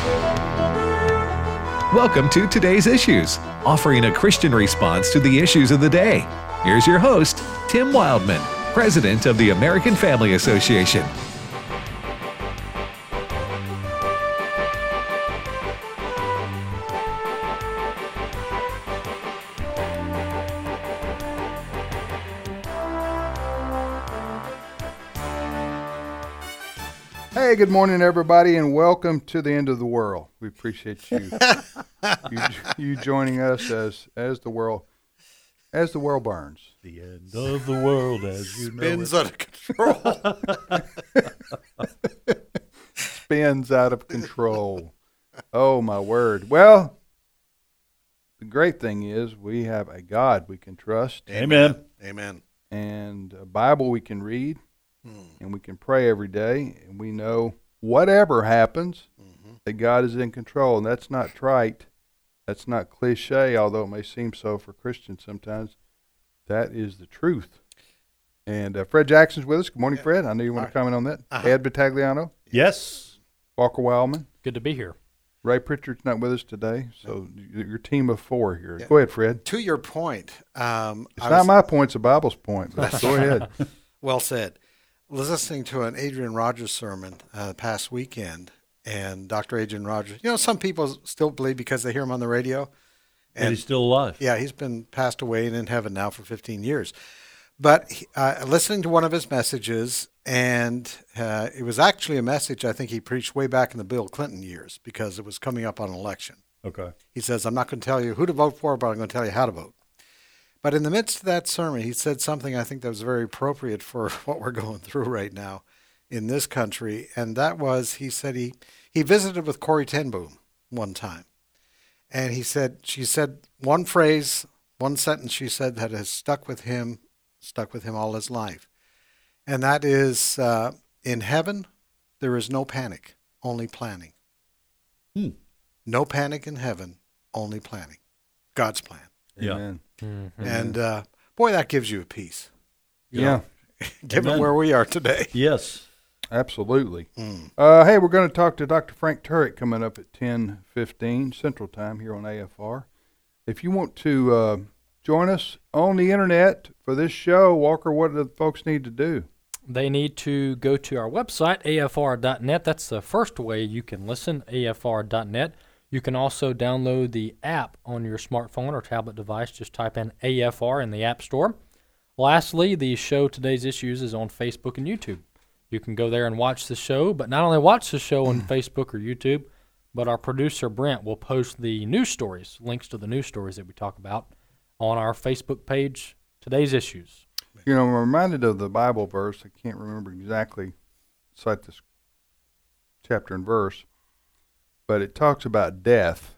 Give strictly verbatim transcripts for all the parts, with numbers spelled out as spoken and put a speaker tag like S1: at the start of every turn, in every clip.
S1: Welcome to Today's Issues, offering a Christian response to the issues of the day. Here's your host, Tim Wildman, President of the American Family Association.
S2: Hey, good morning, everybody, and welcome to the end of the world. We appreciate you you, you joining us as as the world as the world burns.
S3: The end of the world as you
S4: Spins
S3: know
S4: out of control.
S2: Spins out of control. Oh, my word. Well, the great thing is we have a God we can trust.
S3: Amen.
S4: Amen.
S2: And a Bible we can read.
S4: Hmm.
S2: And we can pray every day, and we know whatever happens,
S4: Mm-hmm.
S2: that God is in control. And that's not trite. That's not cliche, although it may seem so for Christians sometimes. That is the truth. And uh, Fred Jackson's with us. Good morning,
S4: Yeah.
S2: Fred. I know you want
S4: All
S2: to comment on that.
S4: Uh-huh.
S2: Ed Battagliano,
S3: Yes.
S2: Walker Wildman.
S5: Good to be here.
S2: Ray Pritchard's not with us today, so y- your team of four here.
S4: Yeah.
S2: Go ahead, Fred.
S4: To your point, um,
S2: It's
S4: I
S2: not
S4: was-
S2: my point, it's the Bible's point, but go ahead.
S4: well said. I was listening to an Adrian Rogers sermon uh, past weekend, and Doctor Adrian Rogers, you know, some people still believe because they hear him on the radio.
S3: And he's still alive.
S4: Yeah, he's been passed away and in heaven now for fifteen years. But he- uh, listening to one of his messages, and uh, it was actually a message I think he preached way back in the Bill Clinton years because it was coming up on an election.
S3: Okay.
S4: He says, I'm not going to tell you who to vote for, but I'm going to tell you how to vote. But in the midst of that sermon, he said something I think that was very appropriate for what we're going through right now in this country. And that was, he said he, he visited with Corrie ten Boom one time. And he said, she said one phrase, one sentence she said that has stuck with him, stuck with him all his life. And that is, uh, in heaven, there is no panic, only planning.
S3: Hmm.
S4: No panic in heaven, only planning. God's plan.
S3: Yeah.
S2: Amen.
S5: Mm-hmm.
S4: And uh, boy, that gives you a peace,
S2: Yeah,
S4: given
S3: Amen.
S4: where we are today.
S3: Yes.
S2: absolutely.
S4: Mm.
S2: Uh, hey, we're going to talk to Doctor Frank Turek coming up at ten fifteen Central Time here on A F R. If you want to uh, join us on the internet for this show, Walker, what do the folks need to do?
S5: They need to go to our website, A F R dot net. That's the first way you can listen, A F R dot net. You can also download the app on your smartphone or tablet device. Just type in A F R in the App Store. Lastly, the show Today's Issues is on Facebook and YouTube. You can go there and watch the show, but not only watch the show on Facebook or YouTube, but our producer Brent will post the news stories, links to the news stories that we talk about, on our Facebook page, Today's Issues.
S2: You know, I'm reminded of the Bible verse. I can't remember exactly, cite this chapter and verse, but it talks about death,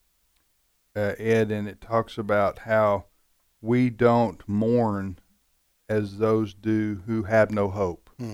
S2: uh, Ed, and it talks about how we don't mourn as those do who have no hope.
S4: Hmm.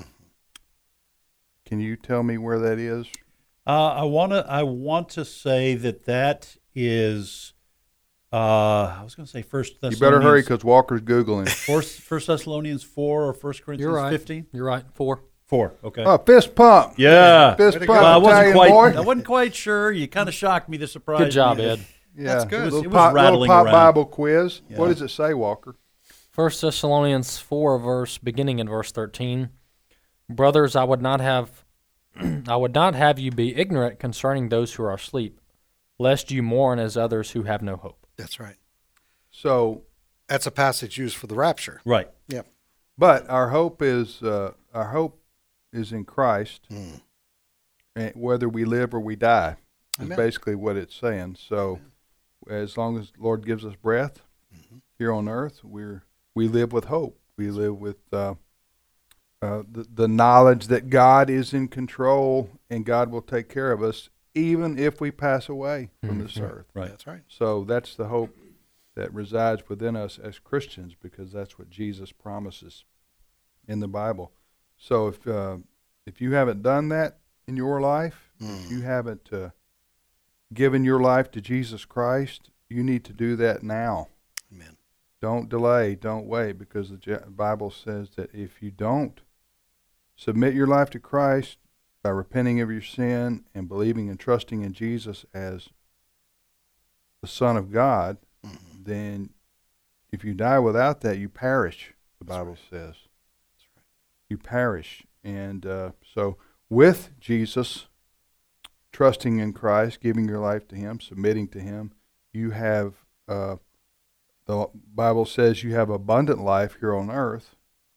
S2: Can you tell me where that is?
S3: Uh, I want to. I want to say that that is. Uh, I was going to say First
S2: You
S3: Thessalonians.
S2: better hurry because Walker's Googling.
S3: First, First Thessalonians four or First Corinthians
S5: You're right.
S3: fifteen.
S5: You're right. Four.
S3: Four. Okay.
S2: Oh, fist pump.
S3: Yeah.
S2: Fist
S4: Way to
S2: pump,
S4: go.
S3: Well, I wasn't
S2: Italian
S3: quite.
S2: boy.
S3: I wasn't quite sure. You kind of shocked me. The surprise.
S5: Good job, Ed.
S2: Yeah,
S4: That's good.
S3: It was-
S2: Little
S3: it was
S2: pop, little
S3: rattling
S2: pop
S3: around.
S2: Bible quiz.
S3: Yeah.
S2: What does it say, Walker?
S5: First Thessalonians four, verse beginning in verse thirteen. Brothers, I would not have, I would not have you be ignorant concerning those who are asleep, lest you mourn as others who have no hope.
S4: That's right.
S2: So,
S4: That's a passage used for the rapture.
S3: Right.
S4: Yep.
S2: but our hope is uh, our hope is in Christ,
S4: Mm.
S2: and whether we live or we die. Is
S4: Amen.
S2: basically what it's saying. So, as long as the Lord gives us breath
S4: Mhm.
S2: here on earth, we're we live with hope. We live with uh, uh, the the knowledge that God is in control and God will take care of us, even if we pass away from this
S5: Mhm.
S2: earth.
S3: Right.
S4: That's right.
S2: So that's the hope that resides within us as Christians, because that's what Jesus promises in the Bible. So if uh, if you haven't done that in your life, if
S4: Mm.
S2: you haven't uh, given your life to Jesus Christ, you need to do that now.
S4: Amen.
S2: Don't delay, don't wait, because the Je- Bible says that if you don't submit your life to Christ by repenting of your sin and believing and trusting in Jesus as the Son of God, mm-hmm. then if you die without that, you perish, the That's Bible right. says. That's right. You perish. And uh, so with Jesus, trusting in Christ, giving your life to him, submitting to him, you have, uh, the Bible says you have abundant life here on earth,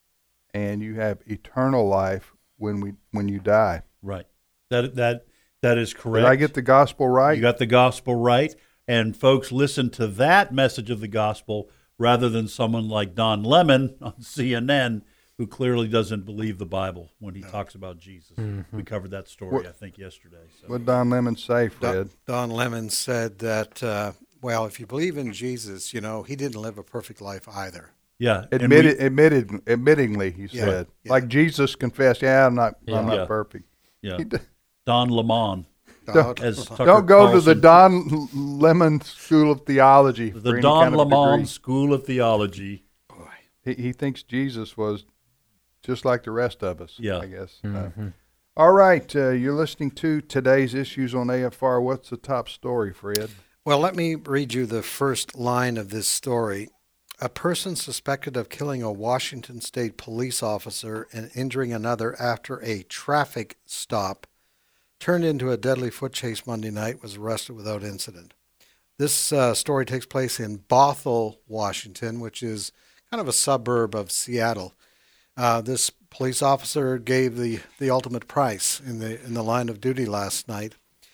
S2: and you have eternal life when we when you die.
S3: Right. That that that is correct.
S2: Did I get the gospel right?
S3: You got the gospel right. And folks, listen to that message of the gospel rather than someone like Don Lemon on C N N, who clearly doesn't believe the Bible when he no. talks about Jesus. Mm-hmm. We covered that story, what, I think, yesterday. So.
S2: What did Don Lemon say, Fred?
S4: Don, Don Lemon said that, uh, well, if you believe in Jesus, you know, he didn't live a perfect life either.
S3: Yeah,
S2: admitted, we, admitted, admittingly, he
S4: yeah,
S2: said,
S4: yeah.
S2: like Jesus confessed, "Yeah, I'm not,
S3: yeah.
S2: I'm not
S3: yeah.
S2: perfect."
S3: Yeah, Don Lemon.
S2: Don't, don't go
S3: Carlson.
S2: to the Don Lemon School of Theology.
S3: The Don Lemon School of Theology.
S2: Boy, he he thinks Jesus was just like the rest of us.
S3: Yeah,
S2: I guess.
S5: Mm-hmm.
S2: Uh, all right, uh, you're listening to Today's Issues on A F R. What's the top story, Fred?
S4: Well, let me read you the first line of this story. A person suspected of killing a Washington State police officer and injuring another after a traffic stop turned into a deadly foot chase Monday night was arrested without incident. This uh, story takes place in Bothell, Washington, which is kind of a suburb of Seattle. Uh, this police officer gave the, the ultimate price in the in the line of duty last night,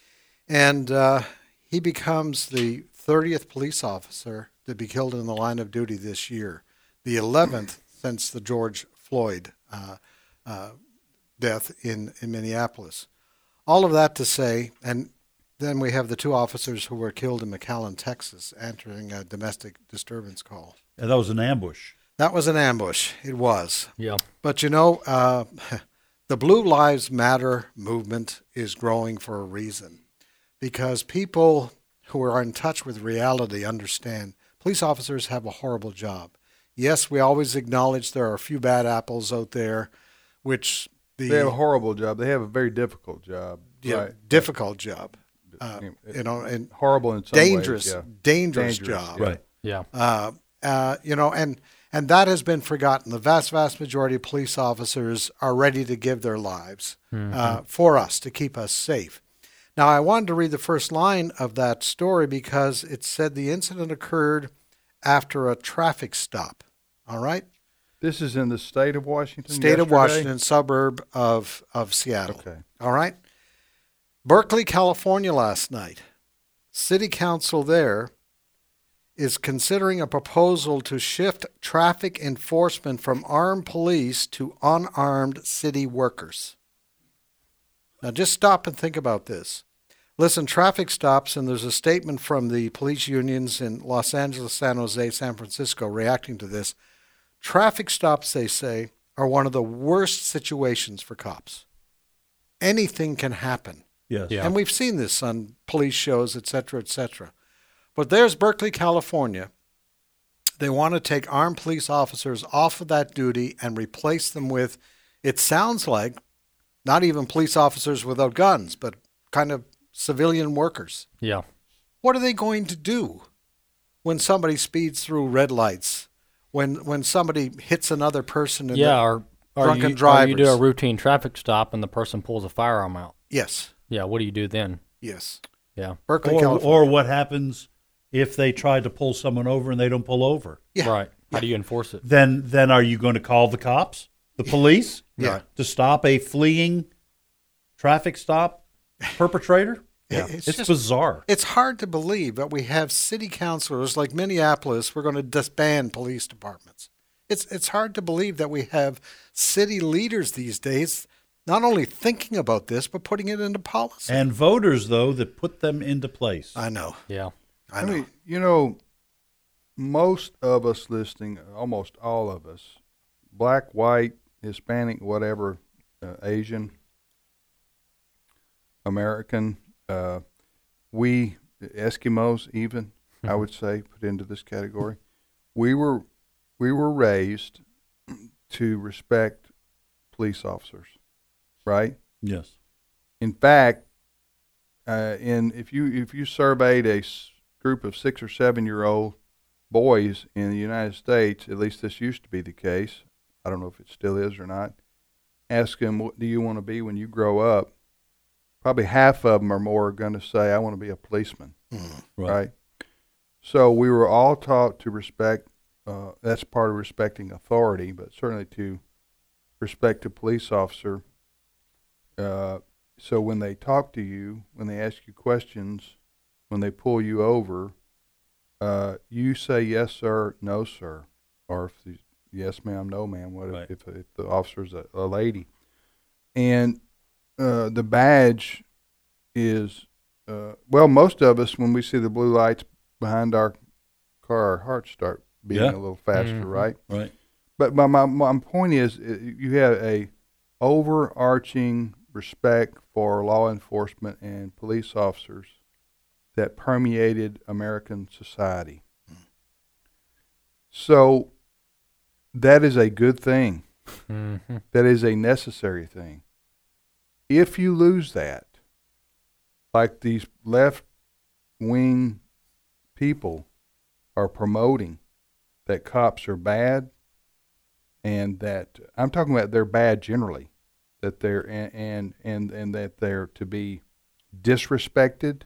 S4: and uh, he becomes the thirtieth police officer to be killed in the line of duty this year, the eleventh since the George Floyd uh, uh, death in, in Minneapolis. All of that to say, and then we have the two officers who were killed in McAllen, Texas, answering a domestic disturbance call.
S3: And that was an ambush.
S4: That was an ambush. It was.
S5: Yeah.
S4: But, you know, uh, the Blue Lives Matter movement is growing for a reason, because people who are in touch with reality understand police officers have a horrible job. Yes, we always acknowledge there are a few bad apples out there, which the...
S2: They have a horrible job. They have a very difficult job.
S4: Yeah,
S2: right.
S4: difficult job. Uh, you know, and
S2: horrible in some
S4: dangerous,
S2: ways. Yeah.
S4: Dangerous,
S2: dangerous
S4: job.
S3: Right.
S5: Yeah.
S4: Uh, uh, you know, and and that has been forgotten. The vast, vast majority of police officers are ready to give their lives mm-hmm. uh, for us, to keep us safe. Now, I wanted to read the first line of that story because it said the incident occurred after a traffic stop. All right?
S2: This is in the state of Washington?
S4: State
S2: yesterday?
S4: of Washington, suburb of, of Seattle.
S2: Okay.
S4: All right? Berkeley, California last night. City Council there is considering a proposal to shift traffic enforcement from armed police to unarmed city workers. Now, just stop and think about this. Listen, traffic stops, and there's a statement from the police unions in Los Angeles, San Jose, San Francisco reacting to this. Traffic stops, they say, are one of the worst situations for cops. Anything can happen.
S3: Yes.
S5: Yeah.
S4: And we've seen this on police shows, et cetera, et cetera. But there's Berkeley, California. They want to take armed police officers off of that duty and replace them with, it sounds like, not even police officers without guns, but kind of civilian workers.
S5: Yeah.
S4: What are they going to do when somebody speeds through red lights, when when somebody hits another person in
S5: yeah,
S4: the
S5: or, or
S4: drunken
S5: you,
S4: drivers?
S5: Or you do a routine traffic stop and the person pulls a firearm out.
S4: Yes.
S5: Yeah, what do you do then?
S4: Yes.
S5: Yeah.
S4: Berkeley,
S3: Or,
S4: California.
S3: or what happens if they try to pull someone over and they don't pull over?
S4: Yeah.
S5: Right. How do you enforce it?
S3: Then then are you going to call the cops, the police,
S4: Yeah.
S3: to stop a fleeing traffic stop perpetrator?
S4: Yeah.
S3: It's,
S4: It's just-
S3: bizarre.
S4: It's hard to believe that we have city councilors like Minneapolis. We're going to disband police departments. It's it's hard to believe that we have city leaders these days not only thinking about this, but putting it into policy.
S3: And voters, though, that put them into place.
S4: I know.
S5: Yeah.
S4: I
S2: I
S4: know.
S2: mean, you know, most of us listening, almost all of us, black, white, Hispanic, whatever, uh, Asian, American, uh, we, Eskimos even, I would say, put into this category. We were we were raised to respect police officers, right?
S3: Yes.
S2: In fact, uh, in if you if you surveyed a s- group of six or seven year old boys in the United States, at least this used to be the case. I don't know if it still is or not. Ask them, what do you want to be when you grow up? Probably half of them or more are going to say, I want to be a policeman,
S4: Mm.
S3: Right.
S2: right? So we were all taught to respect, uh, that's part of respecting authority, but certainly to respect a police officer. Uh, so when they talk to you, when they ask you questions, when they pull you over, uh, you say yes, sir, no, sir, or if the, yes, ma'am, no, ma'am. What
S3: Right.
S2: if, if, if the officer's a, a lady? And uh, the badge is, uh, well, most of us, when we see the blue lights behind our car, our hearts start beating
S3: Yeah.
S2: a little faster,
S5: Mhm.
S2: right?
S3: Right.
S2: But my, my my point is, uh, you have a overarching respect for law enforcement and police officers that permeated American society. So that is a good thing.
S5: Mm-hmm.
S2: That is a necessary thing. If you lose that, like these left-wing people are promoting that cops are bad, and that I'm talking about they're bad generally, that they're and and and, and that they're to be disrespected.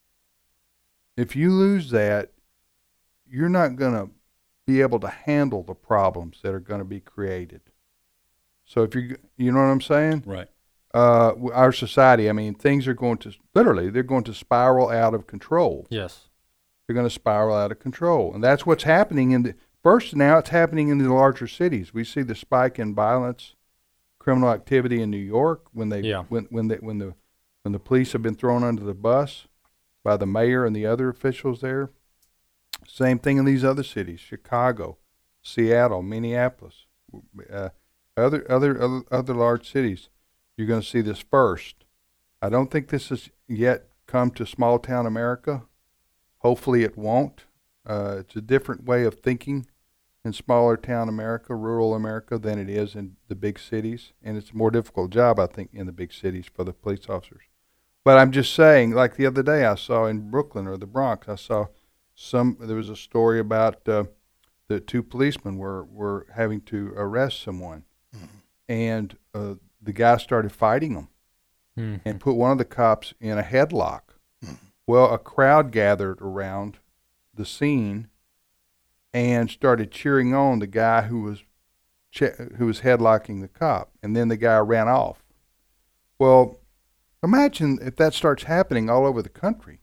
S2: If you lose that, you're not going to be able to handle the problems that are going to be created. So if you you know what I'm saying?
S3: Right.
S2: Uh, our society, I mean, things are going to literally they're going to spiral out of control.
S5: Yes.
S2: They're going to spiral out of control, and that's what's happening in the first. Now it's happening in the larger cities. We see the spike in violence, criminal activity in New York when they
S5: Yeah.
S2: when when they, when the when the police have been thrown under the bus by the mayor and the other officials there. Same thing in these other cities: Chicago, Seattle, Minneapolis, uh, other other other other large cities. You're going to see this first. I don't think this has yet come to small town America. Hopefully it won't. Uh, it's a different way of thinking in smaller town America, rural America, than it is in the big cities. And it's a more difficult job, I think, in the big cities for the police officers. But I'm just saying, like the other day I saw in Brooklyn or the Bronx, I saw some, there was a story about uh, the two policemen were, were having to arrest someone.
S4: Mm-hmm.
S2: And uh, the guy started fighting them
S5: Mm-hmm.
S2: and put one of the cops in a headlock.
S4: Mm-hmm.
S2: Well, a crowd gathered around the scene and started cheering on the guy who was che- who was headlocking the cop, and then the guy ran off. Well, imagine if that starts happening all over the country.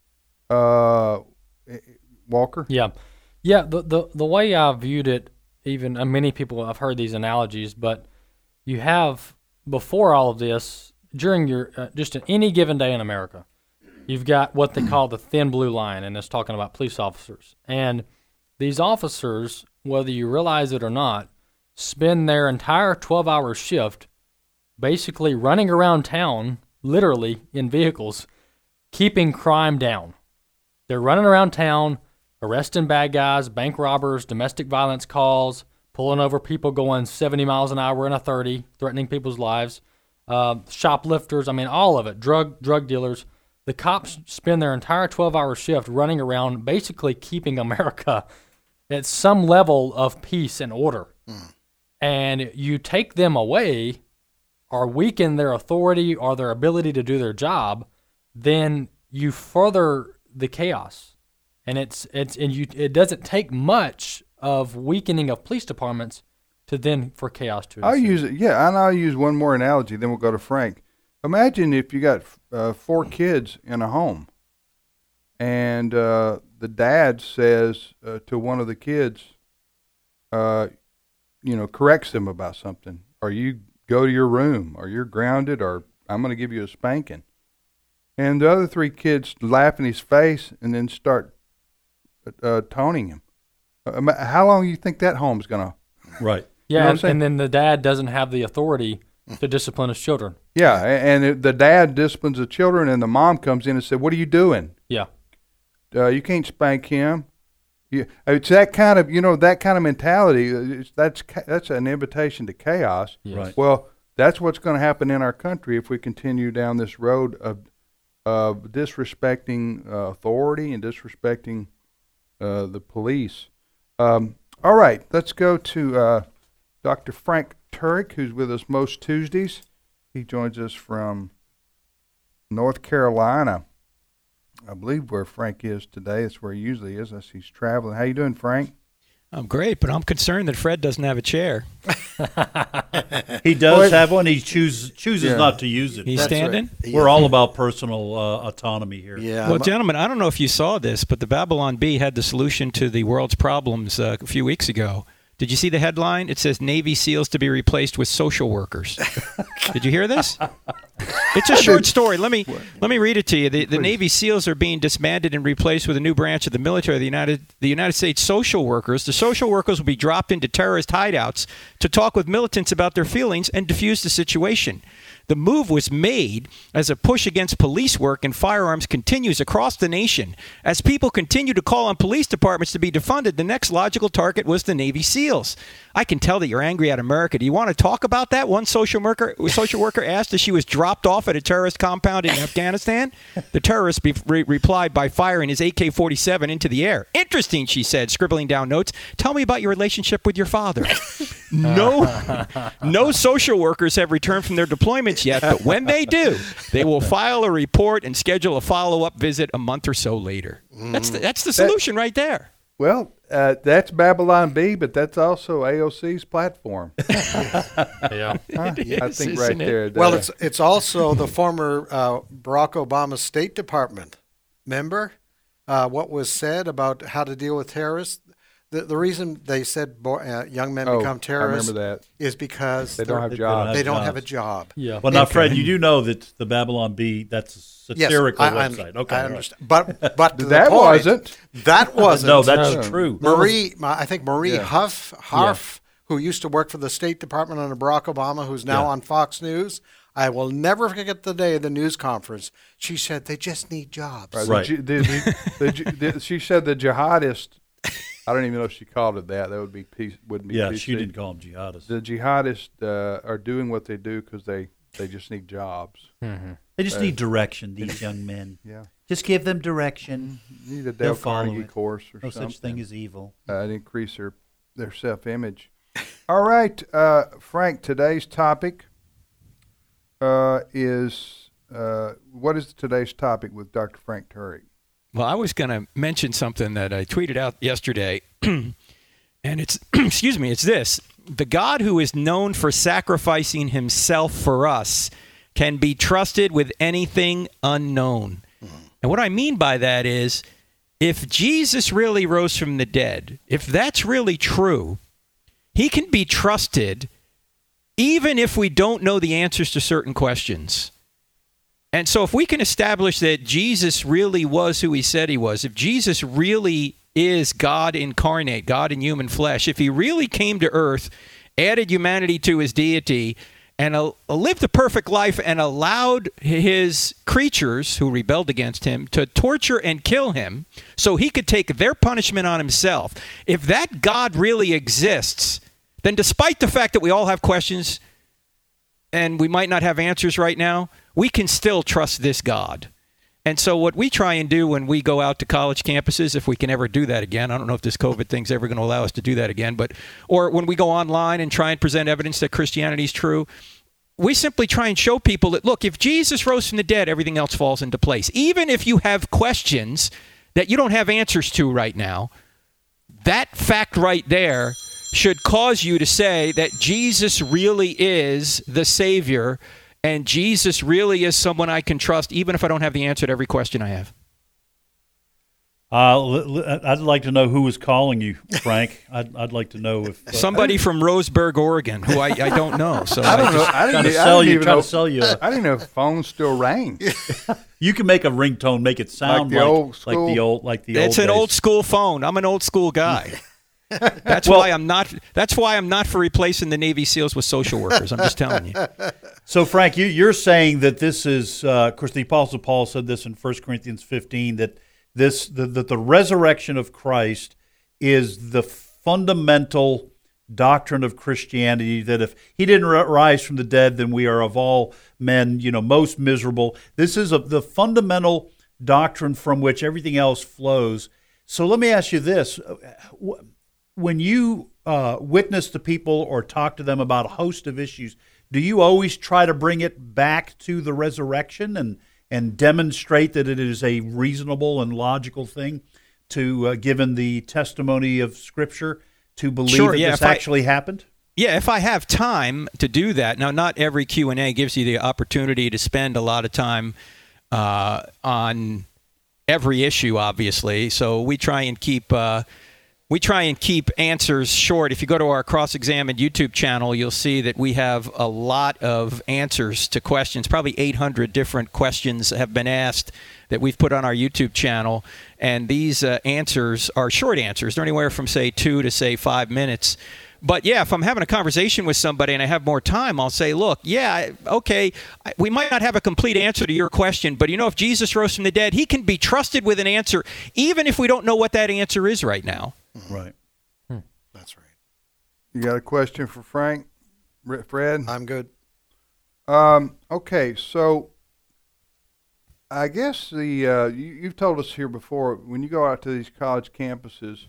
S2: Uh, Walker?
S5: Yeah, yeah. The the the way I viewed it, even uh, many people have heard these analogies, but you have before all of this, during your uh, just in any given day in America, you've got what they call the thin blue line, and it's talking about police officers. And these officers, whether you realize it or not, spend their entire twelve-hour shift basically running around town, literally in vehicles, keeping crime down. They're running around town, arresting bad guys, bank robbers, domestic violence calls, pulling over people going seventy miles an hour in a thirty, threatening people's lives, uh, shoplifters, I mean, all of it, drug drug dealers. The cops spend their entire twelve-hour shift running around basically keeping America at some level of peace and order.
S4: Mm.
S5: And you take them away or weaken their authority or their ability to do their job, then you further the chaos. And it's it's and you it doesn't take much of weakening of police departments to then for chaos to
S2: I'll
S5: ensue.
S2: use it, yeah, and I'll use one more analogy, then we'll go to Frank. Imagine if you got uh, four kids in a home, and uh, the dad says uh, to one of the kids, uh, you know, corrects them about something, or you go to your room, or you're grounded, or I'm going to give you a spanking. And the other three kids laugh in his face and then start uh, taunting him. Uh, how long do you think that home's going to...
S3: Right.
S5: Yeah,
S2: know what I'm
S5: and,
S2: saying?
S5: and then the dad doesn't have the authority to discipline his children.
S2: Yeah, a- and it- the dad disciplines the children, and the mom comes in and said, "What are you doing?
S5: Yeah.
S2: Uh, you can't spank him." You, it's that kind of, you know, that kind of mentality. uh, It's, that's ca- that's an invitation to chaos.
S5: Yes.
S3: Right.
S2: Well, that's what's going to happen in our country if we continue down this road of of disrespecting uh, authority and disrespecting uh, the police. Um, all right, let's go to uh, Doctor Frank Turek, who's with us most Tuesdays. He joins us from North Carolina. I believe where Frank is today. That's where he usually is, unless he's traveling. How you doing, Frank?
S6: I'm great, but I'm concerned that Fred doesn't have a chair.
S3: He does have one. He chooses chooses
S2: Yeah.
S3: not to use it.
S6: He's
S4: That's
S6: standing?
S4: right.
S3: We're all about personal uh, autonomy here.
S4: Yeah.
S6: Well,
S4: my-
S6: gentlemen, I don't know if you saw this, but the Babylon Bee had the solution to the world's problems uh, a few weeks ago. Did you see the headline? It says Navy SEALs to be replaced with social workers. Did you hear this? It's a short story. Let me let me read it to you. The, the Navy SEALs are being disbanded and replaced with a new branch of the military, the United the United States social workers. The social workers will be dropped into terrorist hideouts to talk with militants about their feelings and defuse the situation. The move was made as a push against police work and firearms continues across the nation. As people continue to call on police departments to be defunded, the next logical target was the Navy SEALs. I can tell that you're angry at America. Do you want to talk about that? One social worker social worker asked as she was dropped off at a terrorist compound in Afghanistan. The terrorist be- re- replied by firing his A K forty-seven into the air. Interesting, she said, scribbling down notes. Tell me about your relationship with your father. No, no social workers have returned from their deployments yet, but when they do, they will file a report and schedule a follow-up visit a month or so later. That's the, that's the solution right there.
S2: Well, uh, that's Babylon Bee, but that's also A O C's platform.
S5: Yeah.
S2: Huh? I
S6: is,
S2: think
S6: isn't
S2: right
S6: it?
S2: there.
S4: Well,
S2: that-
S4: it's it's also the former uh, Barack Obama State Department. Remember uh, what was said about how to deal with terrorists? The the reason they said bo- uh, young men
S2: Oh,
S4: become
S2: I
S4: terrorists
S2: remember that.
S4: is because
S2: They don't
S4: they're-
S2: have
S3: They don't
S2: jobs.
S3: have
S4: they don't
S3: jobs.
S4: have a job.
S5: Yeah.
S3: Well, now, Fred, you do know that the Babylon Bee, that's a
S4: Yes,
S3: satirical
S4: I, I,
S3: website. Okay,
S4: I
S3: all right.
S4: understand. But but to the
S2: That
S4: point,
S2: wasn't.
S4: That wasn't.
S3: No, that's
S2: No.
S3: true.
S4: Marie. Ma- I think Marie
S2: Yeah.
S4: Huff Harf, who used to work for the State Department under Barack Obama, who's now
S3: Yeah.
S4: on Fox News. I will never forget the day of the news conference. She said they just need jobs.
S2: Right.
S3: Right.
S2: The, ji- the, the, the, ji- the, she said the jihadist. I don't even know if she called it that. That would be P, wouldn't be.
S3: Yeah,
S2: P C.
S3: she didn't call them jihadists.
S2: The jihadists uh, are doing what they do because they, they just need jobs.
S3: They just need direction, these young men.
S2: Yeah,
S3: Just give them direction.
S2: you need a
S3: They'll
S2: Dale
S3: follow
S2: Carnegie
S3: it.
S2: course or
S3: No
S2: something.
S3: such thing as evil.
S2: uh, and increase their their self image. All right, uh, Frank. Today's topic uh, is uh, what is today's topic with Doctor Frank Turek?
S6: Well, I was going to mention something that I tweeted out yesterday, and it's, excuse me, it's this. The God who is known for sacrificing himself for us can be trusted with anything unknown. And what I mean by that is, if Jesus really rose from the dead, if that's really true, he can be trusted even if we don't know the answers to certain questions. And so if we can establish that Jesus really was who he said he was, if Jesus really is God incarnate, God in human flesh, if he really came to earth, added humanity to his deity, and uh, lived a perfect life and allowed his creatures who rebelled against him to torture and kill him so he could take their punishment on himself, if that God really exists, then despite the fact that we all have questions and we might not have answers right now, we can still trust this God. And so what we try and do when we go out to college campuses, if we can ever do that again, I don't know if this COVID thing's ever going to allow us to do that again, but or when we go online and try and present evidence that Christianity is true, we simply try and show people that, look, if Jesus rose from the dead, everything else falls into place. Even if you have questions that you don't have answers to right now, that fact right there should cause you to say that Jesus really is the Savior and Jesus really is someone I can trust, even if I don't have the answer to every question I have.
S3: Uh, l- l- I'd like to know who was calling you, Frank. I'd, I'd like to know if uh,
S6: Somebody from Roseburg, Oregon, who I, I don't know. So
S2: I don't know.
S6: just-
S2: I didn't,
S3: trying to
S2: I
S3: sell
S2: didn't
S3: you,
S2: even
S3: trying
S2: know.
S3: to sell you. A,
S2: I didn't know if phones still rang.
S3: you can make a ringtone, make it sound
S2: the
S3: like,
S2: old
S3: like
S2: school-
S3: the old, like the
S6: It's
S3: old.
S6: an
S3: days.
S6: old school phone. I'm an old school guy. That's
S3: Well-
S6: why I'm not. That's why I'm not for replacing the Navy SEALs with social workers. I'm just telling you.
S3: So, Frank, you, you're saying that this is, uh, of course, the Apostle Paul said this in First Corinthians fifteen, that this the, that the resurrection of Christ is the fundamental doctrine of Christianity, that if he didn't rise from the dead, then we are of all men, you know, most miserable. This is a, the fundamental doctrine from which everything else flows. So let me ask you this. When you uh, witness to people or talk to them about a host of issues, do you always try to bring it back to the resurrection and, and demonstrate that it is a reasonable and logical thing to, uh, given the testimony of Scripture, to believe
S6: Sure,
S3: that
S6: yeah,
S3: this
S6: if I-
S3: actually happened?
S6: Yeah, if I have time to do that. Now, not every Q and A gives you the opportunity to spend a lot of time uh, on every issue, obviously. So we try and keep uh, we try and keep answers short. If you go to our Cross-Examined YouTube channel, you'll see that we have a lot of answers to questions. Probably eight hundred different questions have been asked that we've put on our YouTube channel, and these uh, answers are short answers. They're anywhere from, say, two to, say, five minutes. But, yeah, if I'm having a conversation with somebody and I have more time, I'll say, look, yeah, okay, we might not have a complete answer to your question, but, you know, if Jesus rose from the dead, he can be trusted with an answer, even if we don't know what that answer is right now.
S3: Right.
S4: Hmm. That's right.
S2: You got a question for Frank? R- Fred?
S4: I'm good.
S2: Um, okay, so I guess the uh, you, you've told us here before, when you go out to these college campuses,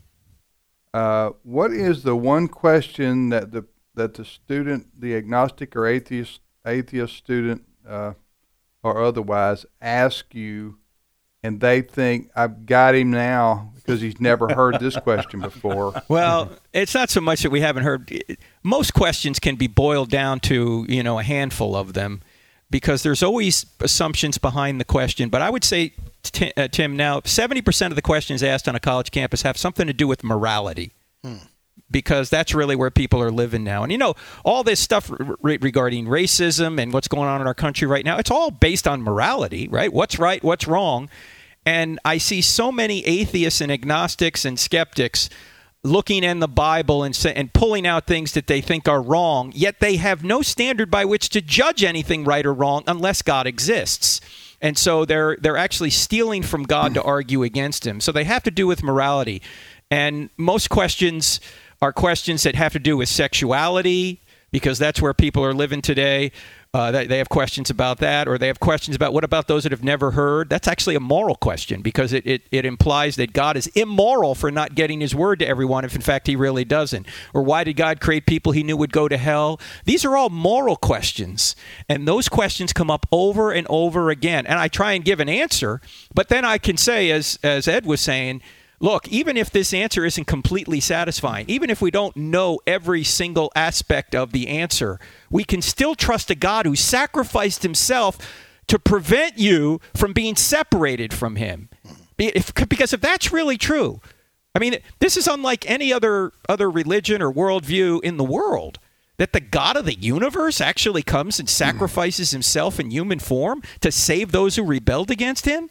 S2: uh, what is the one question that the that the student, the agnostic or atheist atheist student, uh, or otherwise, ask you, and they think, I've got him now because he's never heard this question before?
S6: Well, it's not so much that we haven't heard. Most questions can be boiled down to, you know, a handful of them, because there's always assumptions behind the question. But I would say, Tim, uh, Tim now, seventy percent of the questions asked on a college campus have something to do with morality. Hmm. Because that's really where people are living now. And, you know, all this stuff re- regarding racism and what's going on in our country right now, it's all based on morality, right? What's right, what's wrong. And I see so many atheists and agnostics and skeptics looking in the Bible and say, and pulling out things that they think are wrong, yet they have no standard by which to judge anything right or wrong unless God exists. And so they're they're actually stealing from God to argue against him. So they have to do with morality. And most questions are questions that have to do with sexuality, because that's where people are living today. Uh, they, they have questions about that, or they have questions about, what about those that have never heard? That's actually a moral question, because it, it, it implies that God is immoral for not getting his word to everyone if, in fact, he really doesn't. Or why did God create people he knew would go to hell? These are all moral questions, and those questions come up over and over again. And I try and give an answer, but then I can say, as as Ed was saying, look, even if this answer isn't completely satisfying, even if we don't know every single aspect of the answer, we can still trust a God who sacrificed himself to prevent you from being separated from him. If, because if that's really true, I mean, this is unlike any other, other religion or worldview in the world, that the God of the universe actually comes and sacrifices himself in human form to save those who rebelled against him.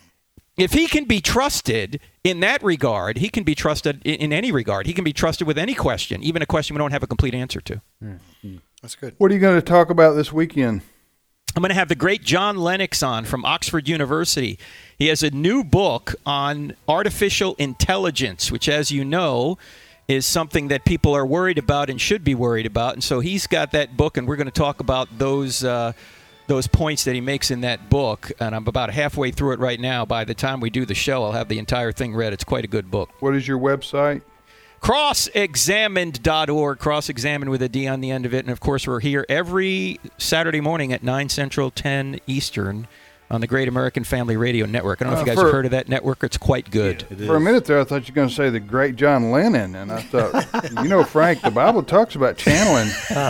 S6: If he can be trusted in that regard, he can be trusted in, in any regard. He can be trusted with any question, even a question we don't have a complete answer to.
S4: Mm-hmm. That's good.
S2: What are you going to talk about this weekend?
S6: I'm going to have the great John Lennox on from Oxford University. He has a new book on artificial intelligence, which, as you know, is something that people are worried about and should be worried about. And so he's got that book, and we're going to talk about those uh, those points that he makes in that book. And I'm about halfway through it right now. By the time we do the show, I'll have the entire thing read. It's quite a good book.
S2: What is your website?
S6: cross examined dot org, Cross-Examined with a D on the end of it. And, of course, we're here every Saturday morning at nine Central, ten Eastern on the Great American Family Radio Network. I don't know if you guys
S2: Uh, for-
S6: have heard of that network. It's quite good.
S3: It is.
S2: For a minute there, I thought you were going to say the great John Lennon, and I thought, you know, Frank, the Bible talks about channeling.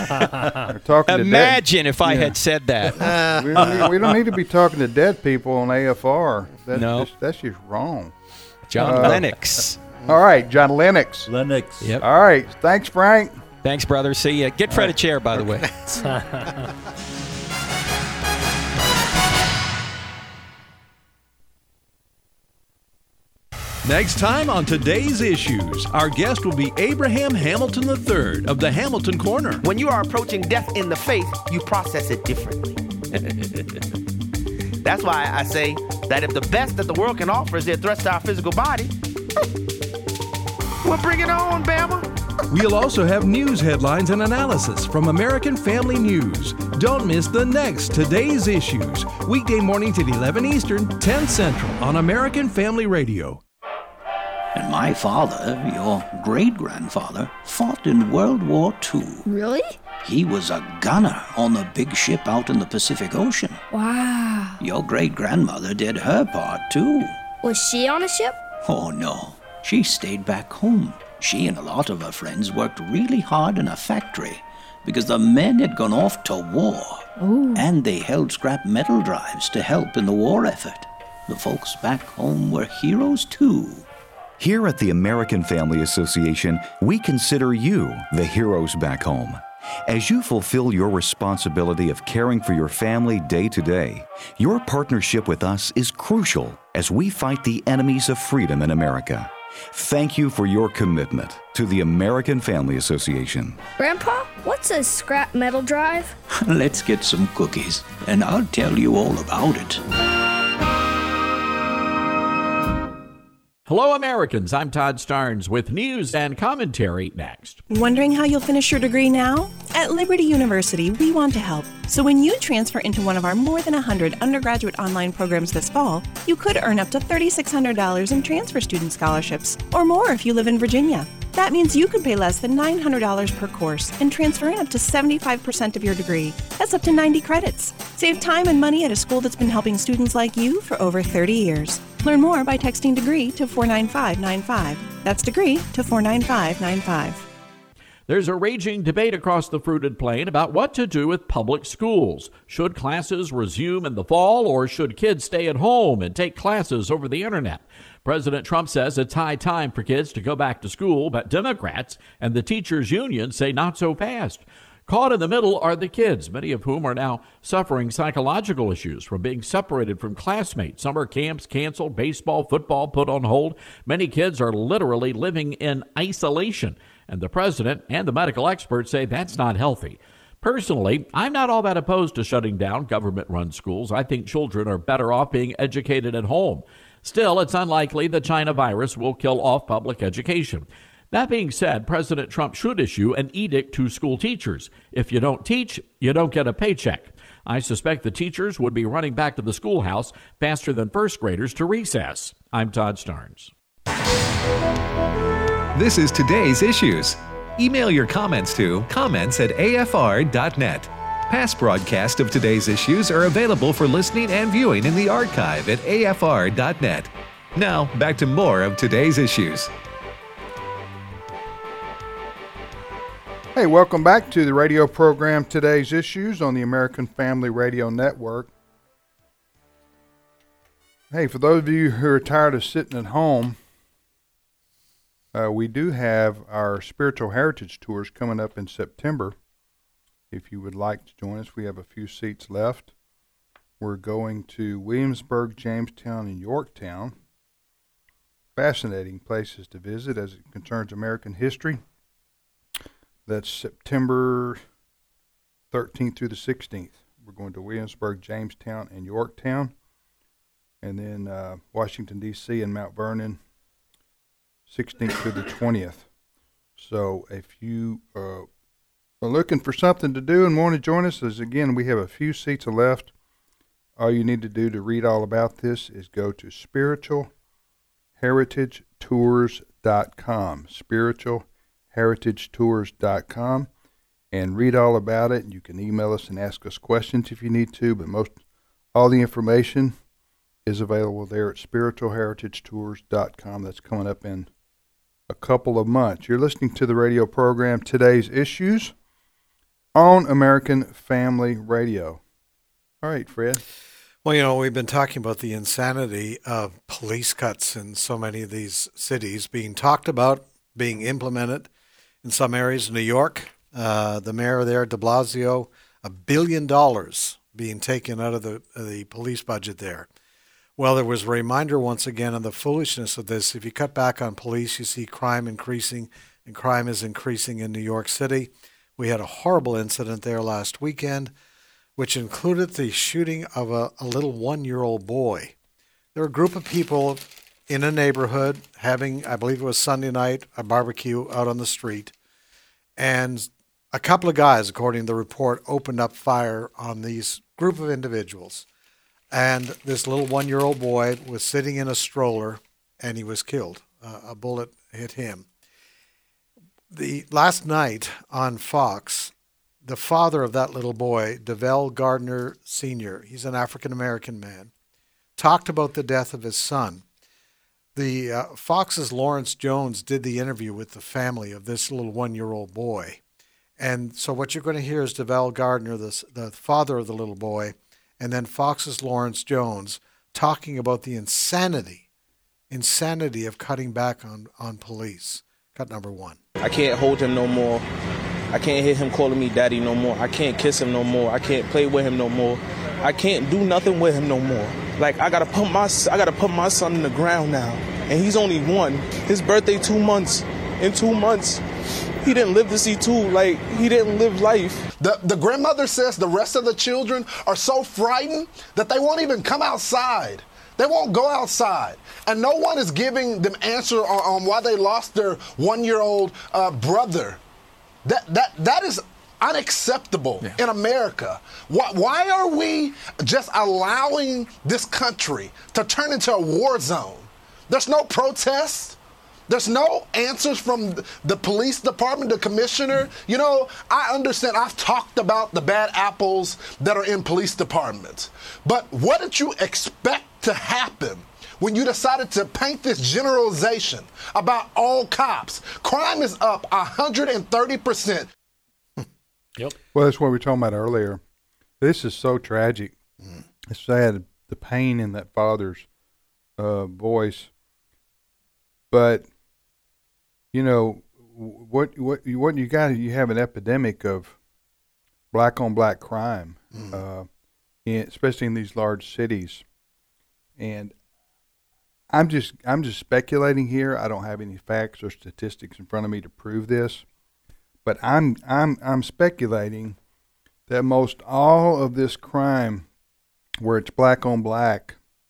S2: Or talking
S6: Imagine
S2: to
S6: if I
S2: Yeah.
S6: had said that.
S2: dead. We don't, need, we don't need to be talking to dead people on A F R. That's
S6: No.
S2: just, that's just wrong.
S6: John
S2: Uh,
S6: Lennox.
S2: All right, John Lennox.
S3: Lennox.
S6: Yep.
S2: All right, thanks, Frank.
S6: Thanks, brother. See ya. Get Fred a chair, by the way.
S1: Next time on Today's Issues, our guest will be Abraham Hamilton the third of the Hamilton Corner.
S7: When you are approaching death in the faith, you process it differently. That's why I say that if the best that the world can offer is their thrust to our physical body, well, bring it on, Bama.
S8: We'll also have news headlines and analysis from American Family News. Don't miss the next Today's Issues, weekday mornings at eleven Eastern, ten Central on American Family Radio.
S9: And my father, your great-grandfather, fought in World War Two.
S10: Really?
S9: He was a gunner on the big ship out in the Pacific Ocean.
S10: Wow.
S9: Your great-grandmother did her part, too.
S10: Was she on a ship?
S9: Oh, no. She stayed back home. She and a lot of her friends worked really hard in a factory because the men had gone off to war.
S10: Ooh.
S9: And they held scrap metal drives to help in the war effort. The folks back home were heroes, too.
S11: Here at the American Family Association, we consider you the heroes back home. As you fulfill your responsibility of caring for your family day to day, your partnership with us is crucial as we fight the enemies of freedom in America. Thank you for your commitment to the American Family Association.
S10: Grandpa, what's a scrap metal drive?
S9: Let's get some cookies, and I'll tell you all about it.
S12: Hello, Americans. I'm Todd Starnes with news and commentary next.
S13: Wondering how you'll finish your degree now? At Liberty University, we want to help. So when you transfer into one of our more than one hundred undergraduate online programs this fall, you could earn up to three thousand six hundred dollars in transfer student scholarships, or more if you live in Virginia. That means you could pay less than nine hundred dollars per course and transfer in up to seventy-five percent of your degree. That's up to ninety credits. Save time and money at a school that's been helping students like you for over thirty years. Learn more by texting DEGREE to four nine five nine five. That's DEGREE to four nine five nine five.
S12: There's a raging debate across the fruited plain about what to do with public schools. Should classes resume in the fall, or should kids stay at home and take classes over the internet? President Trump says it's high time for kids to go back to school, but Democrats and the teachers' union say not so fast. Caught in the middle are the kids, many of whom are now suffering psychological issues from being separated from classmates. Summer camps canceled, baseball, football put on hold. Many kids are literally living in isolation, and the president and the medical experts say that's not healthy. Personally, I'm not all that opposed to shutting down government-run schools. I think children are better off being educated at home. Still, it's unlikely the China virus will kill off public education. That being said, President Trump should issue an edict to school teachers. If you don't teach, you don't get a paycheck. I suspect the teachers would be running back to the schoolhouse faster than first graders to recess. I'm Todd Starnes.
S1: This is Today's Issues. Email your comments to comments at a f r dot net. Past broadcasts of Today's Issues are available for listening and viewing in the archive at a f r dot net. Now, back to more of Today's Issues.
S2: Hey, welcome back to the radio program Today's Issues on the American Family Radio Network. Hey, for those of you who are tired of sitting at home, uh, we do have our Spiritual Heritage Tours coming up in September. If you would like to join us, we have a few seats left. We're going to Williamsburg, Jamestown, and Yorktown. Fascinating places to visit as it concerns American history. That's September thirteenth through the sixteenth. We're going to Williamsburg, Jamestown, and Yorktown. And then uh, Washington, D C and Mount Vernon, sixteenth through the twentieth. So if you uh, are looking for something to do and want to join us, as again, we have a few seats left. All you need to do to read all about this is go to spiritual heritage tours dot com. Spiritual heritage tours dot com, and read all about it. You can email us and ask us questions if you need to, but most all the information is available there at spiritual heritage tours dot com. That's coming up in a couple of months. You're listening to the radio program Today's Issues on American Family Radio. All right, Fred.
S4: Well, you know, we've been talking about the insanity of police cuts in so many of these cities being talked about, being implemented. In some areas, New York, uh, the mayor there, de Blasio, a billion dollars being taken out of the the police budget there. Well, there was a reminder once again of the foolishness of this. If you cut back on police, you see crime increasing, and crime is increasing in New York City. We had a horrible incident there last weekend, which included the shooting of a, a little one-year-old boy. There were a group of people in a neighborhood having, I believe it was Sunday night, a barbecue out on the street. And a couple of guys, according to the report, opened up fire on these group of individuals. And this little one-year-old boy was sitting in a stroller, and he was killed. Uh, a bullet hit him. The last night on Fox, the father of that little boy, DeVell Gardner Senior, he's an African-American man, talked about the death of his son. The uh, Fox's Lawrence Jones did the interview with the family of this little one-year-old boy. And so what you're going to hear is DeVell Gardner, the, the father of the little boy, and then Fox's Lawrence Jones talking about the insanity, insanity of cutting back on, on police. Cut number one.
S14: I can't hold him no more. I can't hear him calling me daddy no more. I can't kiss him no more. I can't play with him no more. I can't do nothing with him no more. Like, I gotta put my I gotta put my son in the ground now. And he's only one. His birthday two months. In two months, he didn't live to see two. Like, he didn't live life.
S15: The the grandmother says the rest of the children are so frightened that they won't even come outside. They won't go outside. And no one is giving them answer on, on why they lost their one-year-old uh, brother. That that that is unacceptable yeah. in America. Why, why are we just allowing this country to turn into a war zone? There's no protest. There's no answers from the police department, the commissioner. You know, I understand. I've talked about the bad apples that are in police departments. But what did you expect to happen when you decided to paint this generalization about all cops? Crime is up one hundred thirty percent.
S5: Yep.
S2: Well, that's what we were talking about earlier. This is so tragic. Mm. It's sad, the pain in that father's uh, voice. But, you know, what what what you got, you have an epidemic of black on black crime, mm. uh, in, especially in these large cities. And I'm just I'm just speculating here. I don't have any facts or statistics in front of me to prove this, but I'm I'm I'm speculating that most all of this crime, where it's black on black.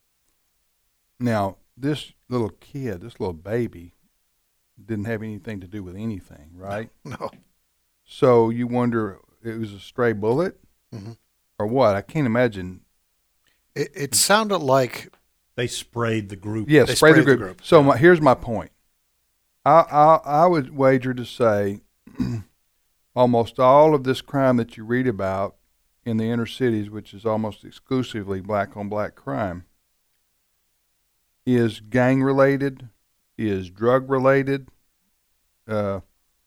S2: Now, this little kid, this little baby, didn't have anything to do with anything, right?
S4: No.
S2: So you wonder, it was a stray bullet, mm-hmm. or what? I can't imagine.
S4: It, it sounded like
S3: they sprayed the group.
S2: Yeah,
S4: they
S2: sprayed, sprayed the, group.
S4: the group.
S2: So my, here's my point. I, I I would wager to say almost all of this crime that you read about in the inner cities, which is almost exclusively black on black crime, is gang related, is drug related, uh,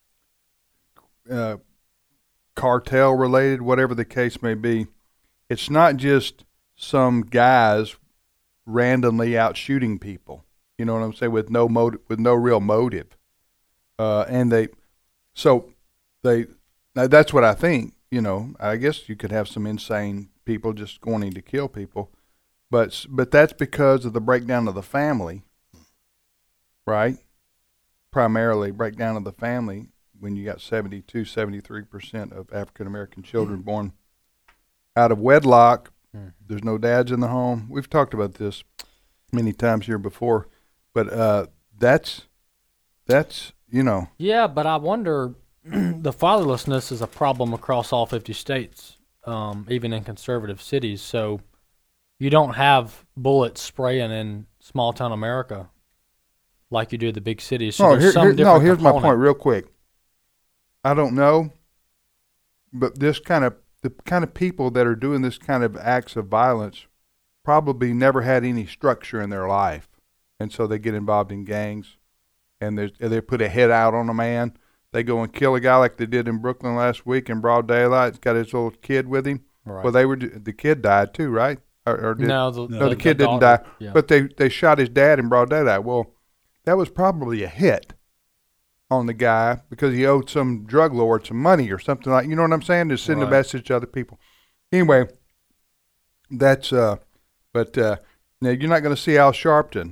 S2: uh, cartel related, whatever the case may be. It's not just some guys randomly out shooting people, you know what I'm saying, with no motive, with no real motive. Uh, and they, so they, now that's what I think, you know, I guess you could have some insane people just wanting to kill people, but, but that's because of the breakdown of the family, right? Primarily breakdown of the family when you got seventy-two, seventy-three percent of African-American children born out of wedlock. Mm-hmm. There's no dads in the home. We've talked about this many times here before, but uh, that's, that's, you know.
S5: Yeah, but I wonder, the fatherlessness is a problem across all fifty states, um, even in conservative cities. So you don't have bullets spraying in small town America like you do the big cities. So
S2: no, here,
S5: some
S2: here, no, here's
S5: component.
S2: my point real quick. I don't know, but this kind of, the kind of people that are doing this kind of acts of violence probably never had any structure in their life. And so they get involved in gangs, and they put a head out on a man. They go and kill a guy like they did in Brooklyn last week in broad daylight. He's got his little kid with him. Right. Well, they were the kid died too, right? Or, or did,
S5: no, the,
S2: no,
S5: the,
S2: the kid
S5: the
S2: didn't
S5: daughter,
S2: die.
S5: yeah.
S2: But they, they shot his dad in broad daylight. Well, that was probably a hit on the guy because he owed some drug lord some money or something like, you know what I'm saying? To send right. a message to other people. Anyway, that's, uh, but uh, now you're not going to see Al Sharpton.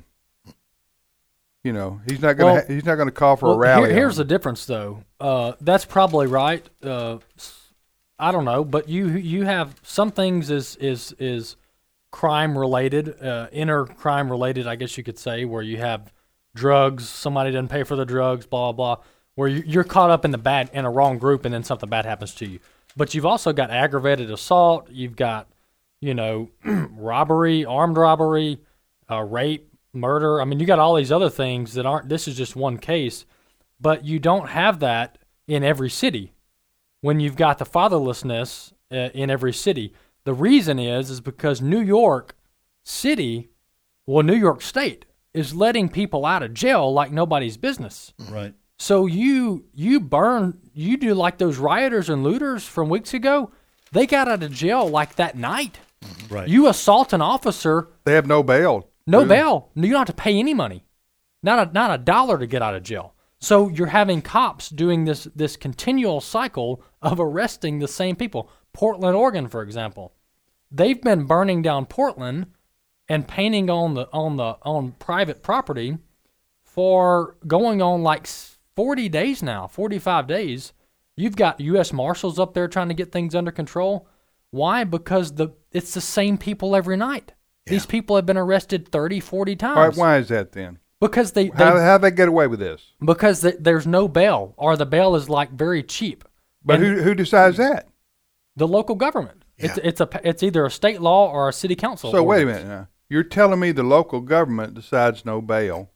S2: You know, he's not going to well, ha- he's not going to call for
S5: well,
S2: a rally.
S5: Here, here's the difference, though. Uh, that's probably right. Uh, I don't know, but you you have some things is is is crime related, uh, inner crime related, I guess you could say, where you have drugs, somebody didn't pay for the drugs, blah, blah, blah. where you- you're caught up in the bad in a wrong group, and then something bad happens to you. But you've also got aggravated assault. You've got, you know, robbery, armed robbery, uh, rape, murder. I mean, you got all these other things that aren't. This is just one case, but you don't have that in every city. When you've got the fatherlessness uh, in every city, the reason is is because New York City, well, New York State is letting people out of jail like nobody's business.
S3: Right.
S5: So you you burn you do like those rioters and looters from weeks ago. They got out of jail like that night.
S3: Right.
S5: You assault an officer.
S2: They have no bail.
S5: No
S2: Really?
S5: bail. You don't have to pay any money. Not a not a dollar to get out of jail. So you're having cops doing this this continual cycle of arresting the same people. Portland, Oregon, for example. They've been burning down Portland and painting on the on the on private property for going on like forty days now, forty-five days. You've got U S Marshals up there trying to get things under control. Why? Because the it's the same people every night. Yeah. These people have been arrested thirty, forty times.
S2: All right, why is that then?
S5: Because they, they
S2: how how they get away with this?
S5: Because the, there's no bail, or the bail is like very cheap.
S2: But
S5: and
S2: who who decides that?
S5: The local government. Yeah. It's it's a it's either a state law or a city council.
S2: So
S5: ordinance.
S2: wait a minute now. You're telling me the local government decides no bail,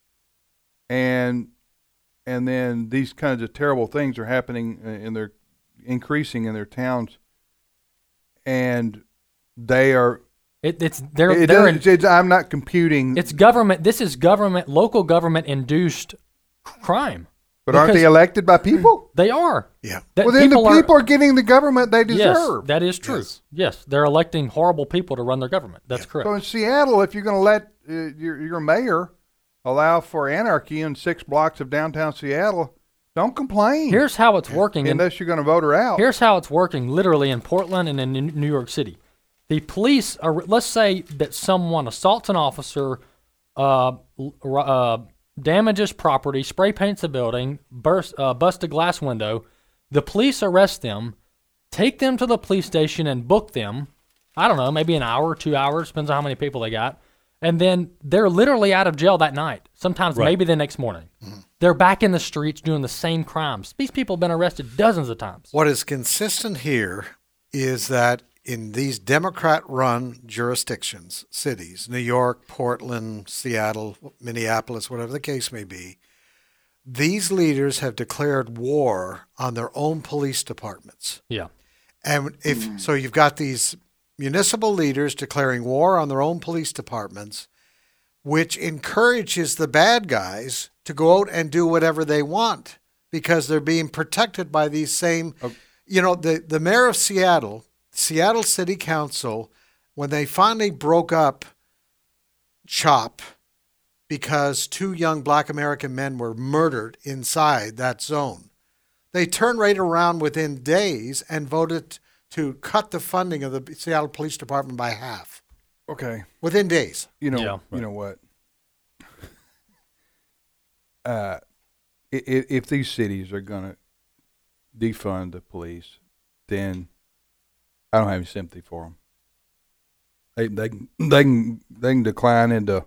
S2: and and then these kinds of terrible things are happening in their increasing in their towns, and they are.
S5: It, it's they're,
S2: it
S5: they're in,
S2: it's, I'm not computing.
S5: It's government. This is government, local government induced crime.
S2: But aren't they elected by people?
S5: They are.
S4: Yeah.
S5: That
S2: well, then the
S5: are,
S2: people are getting the government they deserve.
S5: Yes, that is true. Yes. yes, they're electing horrible people to run their government. That's yeah. correct.
S2: So in Seattle, if you're going to let uh, your your mayor allow for anarchy in six blocks of downtown Seattle, don't complain.
S5: Here's how it's working.
S2: Unless
S5: in,
S2: you're going to vote her out.
S5: Here's how it's working literally in Portland and in New York City. The police are, let's say that someone assaults an officer, uh, uh, damages property, spray paints a building, burst, uh, busts a glass window. The police arrest them, take them to the police station and book them. I don't know, maybe an hour, two hours, depends on how many people they got. And then they're literally out of jail that night, sometimes right. maybe the next morning. Mm-hmm. They're back in the streets doing the same crimes. These people have been arrested dozens of times.
S4: What is consistent here is that in these Democrat-run jurisdictions, cities, New York, Portland, Seattle, Minneapolis, whatever the case may be, these leaders have declared war on their own police departments.
S5: Yeah.
S4: And if mm. so you've got these municipal leaders declaring war on their own police departments, which encourages the bad guys to go out and do whatever they want because they're being protected by these same, okay. you know, the, the mayor of Seattle, Seattle City Council, when they finally broke up CHOP because two young black American men were murdered inside that zone, they turned right around within days and voted to cut the funding of the Seattle Police Department by half.
S2: Okay.
S4: Within days.
S2: You know,
S5: yeah, right.
S2: you know what? Uh, if, if these cities are going to defund the police, then I don't have any sympathy for them. They they they can they can decline into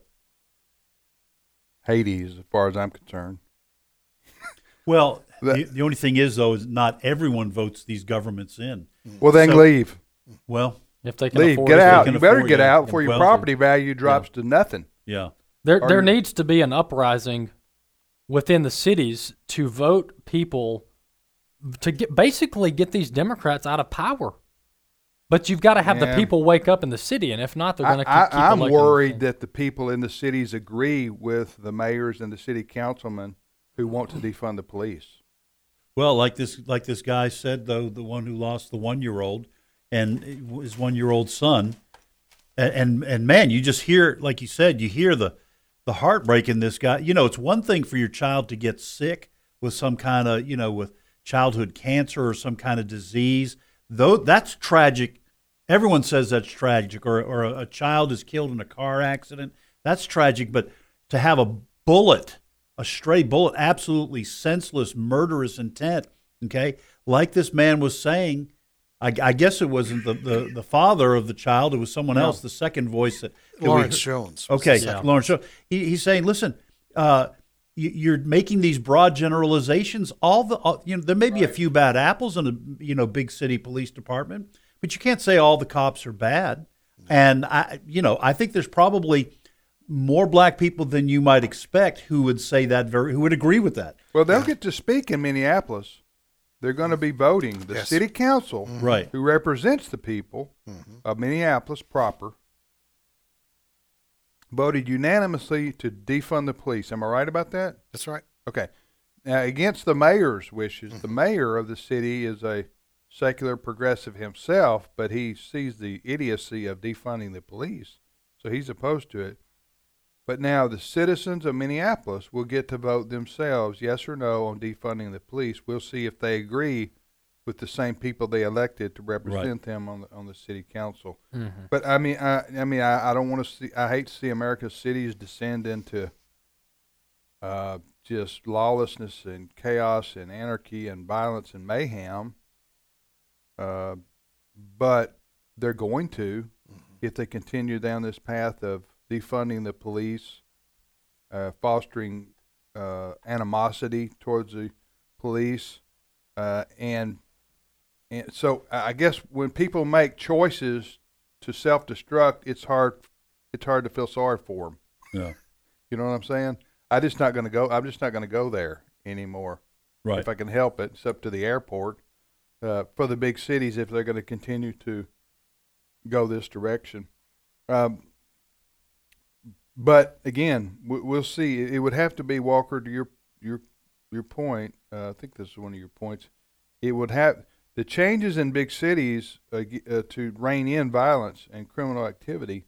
S2: Hades as far as I'm concerned.
S3: Well, the, the only thing is though is not everyone votes these governments in.
S2: Well, then
S3: so,
S2: leave.
S3: Well,
S5: if they can
S2: leave,
S5: afford
S2: get
S5: it,
S2: out.
S3: You
S2: better
S3: afford,
S2: get
S3: yeah.
S2: out before your
S3: well,
S2: property value drops
S3: yeah.
S2: to nothing.
S3: Yeah.
S5: There
S2: Or
S5: there
S2: you-
S5: needs to be an uprising within the cities to vote people to get basically get these Democrats out of power. But you've got to have
S2: Yeah.
S5: the people wake up in the city, and if not, they're going to keep,
S2: I,
S5: keep
S2: I, I'm
S5: electing them.
S2: worried that the people in the cities agree with the mayors and the city councilmen who want to defund the police.
S3: Well, like this, like this guy said, though, the one who lost the one-year-old and his one-year-old son, and, and and man, you just hear, like you said, you hear the the heartbreak in this guy. You know, it's one thing for your child to get sick with some kind of, you know, with childhood cancer or some kind of disease. Though that's tragic. Everyone says that's tragic. Or or a, a child is killed in a car accident. That's tragic. But to have a bullet, a stray bullet, absolutely senseless, murderous intent, okay, like this man was saying, I, I guess it wasn't the, the, the father of the child. It was someone
S4: No.
S3: else, the second voice. that, that
S4: Lawrence
S3: we,
S4: Jones.
S3: Okay,
S5: Yeah.
S3: Lawrence Jones. He, he's saying, listen, uh, you- you're making these broad generalizations. All the all, you know, there may be a few bad apples in a you know big city police department, but you can't say all the cops are bad. And I, you know, I think there's probably more black people than you might expect who would say that very, who would agree with that.
S2: Well, they'll get to speak in Minneapolis. They're going to be voting. The
S3: Yes.
S2: city council,
S3: Mhm. Right.
S2: who represents the people
S4: Mhm.
S2: of Minneapolis proper, voted unanimously to defund the police. Am I right about that?
S4: That's right.
S2: Okay. Now, against the mayor's wishes,
S4: Mm-hmm.
S2: the mayor of the city is a secular progressive himself, but he sees the idiocy of defunding the police, so he's opposed to it. But now the citizens of Minneapolis will get to vote themselves, yes or no, on defunding the police. We'll see if they agree with the same people they elected to represent them on the on the city council.
S5: Mhm.
S2: But I mean, I, I mean, I, I don't want to see. I hate to see America's cities descend into uh, just lawlessness and chaos and anarchy and violence and mayhem. Uh, but they're going to, if they continue down this path of defunding the police, uh, fostering uh, animosity towards the police, uh, and and so I guess when people make choices to self-destruct, it's hard it's hard to feel sorry for them.
S3: Yeah,
S2: you know what I'm saying? I'm just not going to go. I'm just not going to go there anymore.
S3: Right.
S2: If I can help it, it's up to the airport. Uh, for the big cities, if they're going to continue to go this direction. Um, but again, we, we'll see. It, it would have to be, Walker, to your your your point. Uh, I think this is one of your points. It would have the changes in big cities uh, uh, to rein in violence and criminal activity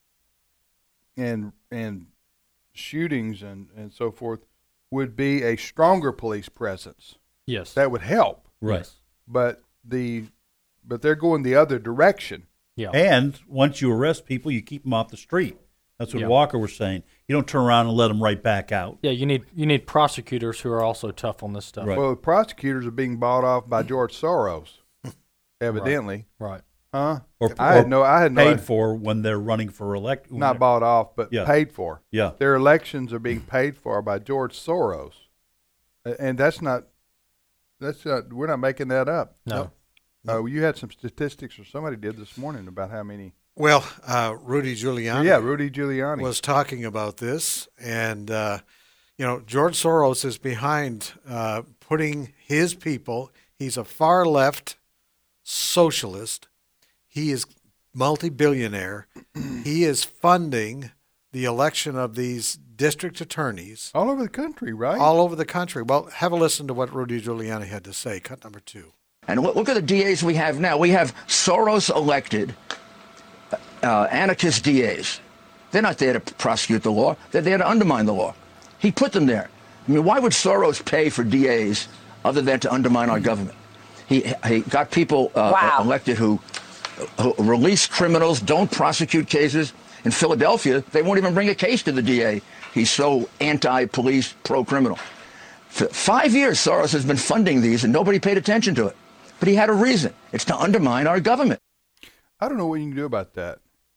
S2: and and shootings and, and so forth would be a stronger police presence.
S5: Yes.
S2: That would help.
S3: Right.
S2: But the but they're going the other direction.
S5: Yeah.
S3: And once you arrest people, you keep them off the street. That's what
S5: Yeah.
S3: Walker was saying. You don't turn around and let them right back out.
S5: Yeah, you need you need prosecutors who are also tough on this stuff.
S2: Well, the prosecutors are being bought off by George Soros, evidently.
S5: Right.
S2: Huh?
S3: Or,
S2: I had no. I had no.
S3: paid for when they're running for elect.
S2: Not bought off, but
S3: Yeah.
S2: paid for.
S3: Yeah.
S2: Their elections are being paid for by George Soros, A- and that's not. That's not. We're not making that up.
S5: No.
S2: Oh, you had some statistics, or somebody did this morning about how many.
S4: Well, uh, Rudy Giuliani.
S2: Yeah, Rudy Giuliani
S4: was talking about this, and uh, you know, George Soros is behind uh, putting his people. He's a far left socialist. He is multi-billionaire. He is funding the election of these district attorneys
S2: all over the country, right?
S4: All over the country. Well, have a listen to what Rudy Giuliani had to say. Cut number two.
S16: And look look at the D As we have now. We have Soros elected uh, anarchist D As. They're not there to prosecute the law. They're there to undermine the law. He put them there. I mean, why would Soros pay for D As other than to undermine our government? He, he got people uh,
S17: Wow.
S16: elected who, who release criminals, don't prosecute cases. In Philadelphia, they won't even bring a case to the D A. He's so anti-police, pro-criminal. For five years, Soros has been funding these, and nobody paid attention to it. But he had a reason. It's to undermine our government.
S2: I don't know what you can do about that.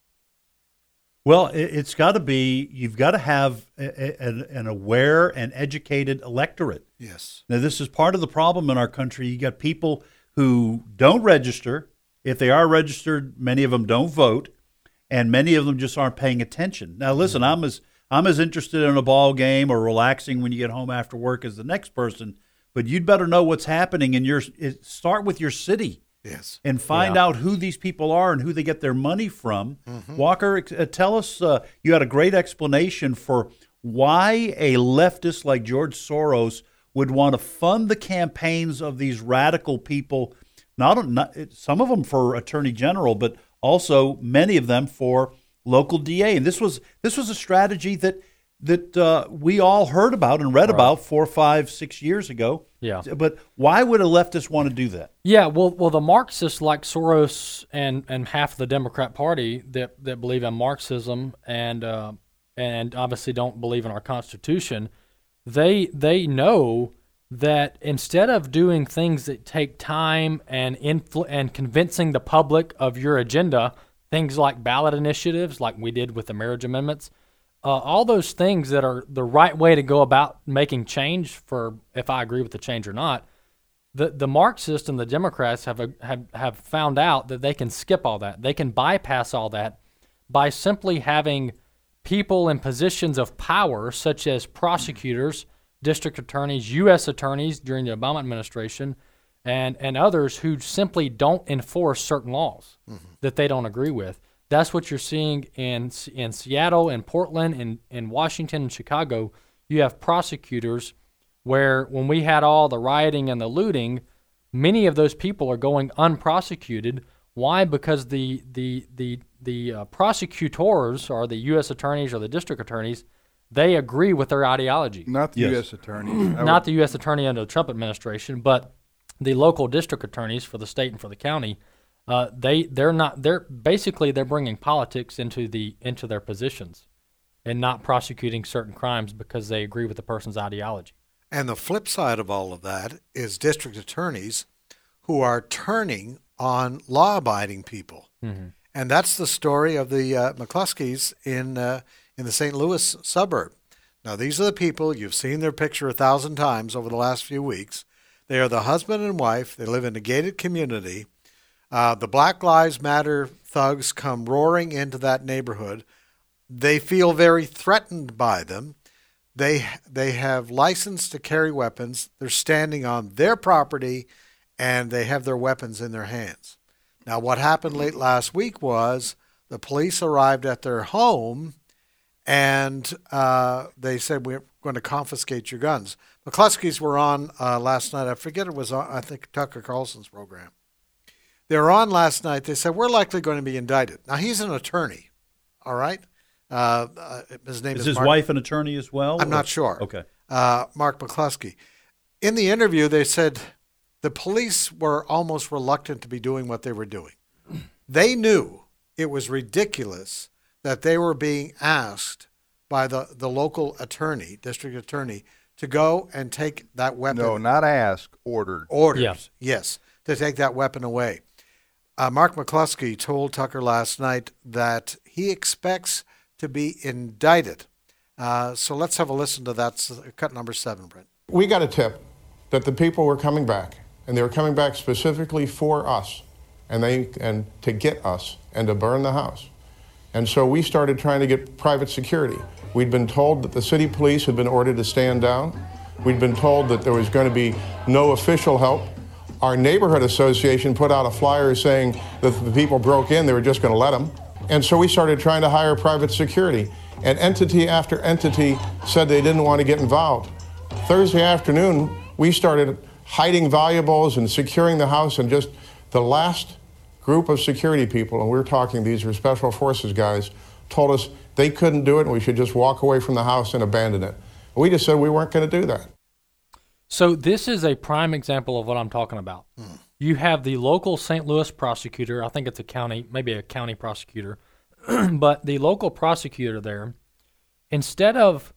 S3: Well, it, it's got to be, you've got to have a, a, an, an aware and educated electorate.
S4: Yes.
S3: Now, this is part of the problem in our country. You got people who don't register. If they are registered, many of them don't vote, and many of them just aren't paying attention. Now, listen, I'm as I'm as interested in a ball game or relaxing when you get home after work as the next person, but you'd better know what's happening in your. It, start with your city.
S4: Yes.
S3: And find
S4: Yeah.
S3: out who these people are and who they get their money from.
S4: Mhm.
S3: Walker, ex- uh, tell us, uh, you had a great explanation for why a leftist like George Soros would want to fund the campaigns of these radical people, not, not some of them for attorney general, but also many of them for local D A. And this was this was a strategy that that uh, we all heard about and read
S5: Right.
S3: about four, five, six years ago.
S5: Yeah.
S3: But why would a leftist want to do that?
S5: Yeah, well, well, the Marxists like Soros and, and half of the Democrat Party that, that believe in Marxism and uh, and obviously don't believe in our Constitution, they they know that instead of doing things that take time and influ- and convincing the public of your agenda, things like ballot initiatives, like we did with the marriage amendments, uh, all those things that are the right way to go about making change for if I agree with the change or not, the the Marxists and the Democrats have a, have have found out that they can skip all that. They can bypass all that by simply having people in positions of power, such as prosecutors, district attorneys, U S attorneys during the Obama administration, and, and others who simply don't enforce certain laws mm-hmm. that they don't agree with. That's what you're seeing in in Seattle, in Portland, in, in Washington, and Chicago. You have prosecutors where when we had all the rioting and the looting, many of those people are going unprosecuted. Why? Because the the the the uh, prosecutors, or the U S attorneys or the district attorneys, they agree with their ideology.
S2: Not the yes. U S attorneys.
S5: Not the U S attorney under the Trump administration, but the local district attorneys for the state and for the county. Uh, they they're not they're basically they're bringing politics into the into their positions, and not prosecuting certain crimes because they agree with the person's ideology.
S4: And the flip side of all of that is district attorneys who are turning on law-abiding people. Mm-hmm. And that's the story of the uh, McCluskeys in uh, in the Saint Louis suburb. Now, these are the people, you've seen their picture a thousand times over the last few weeks. They are the husband and wife. They live in a gated community. Uh, the Black Lives Matter thugs come roaring into that neighborhood. They feel very threatened by them. They they have license to carry weapons. They're standing on their property, and they have their weapons in their hands. Now, what happened late last week was the police arrived at their home, and uh, they said, we're going to confiscate your guns. McCluskeys were on uh, last night. I forget it was on, I think, Tucker Carlson's program. They were on last night. They said, we're likely going to be indicted. Now, he's an attorney, all right? Uh, uh, his name
S3: is
S4: is
S3: his
S4: Mark,
S3: wife an attorney as well?
S4: I'm
S3: or?
S4: not sure.
S3: Okay.
S4: Uh, Mark McCluskey. In the interview, they said the police were almost reluctant to be doing what they were doing. They knew it was ridiculous that they were being asked by the, the local attorney, district attorney, to go and take that weapon.
S2: No, not ask, ordered.
S4: Ordered, yeah. Yes, to take that weapon away. Uh, Mark McCluskey told Tucker last night that he expects to be indicted. Uh, so let's have a listen to that. So cut number seven, Brent.
S17: We got a tip that the people were coming back, and they were coming back specifically for us, and they and to get us and to burn the house. And so we started trying to get private security. We'd been told that the city police had been ordered to stand down. We'd been told that there was going to be no official help. Our neighborhood association put out a flyer saying that if the people broke in, they were just going to let them. And so we started trying to hire private security. And entity after entity said they didn't want to get involved. Thursday afternoon, we started hiding valuables and securing the house, and just the last group of security people, and we're talking these are special forces guys, told us they couldn't do it and we should just walk away from the house and abandon it. We just said we weren't going to do that.
S5: So this is a prime example of what I'm talking about. Hmm. You have the local Saint Louis prosecutor, I think it's a county, maybe a county prosecutor, but the local prosecutor there, instead of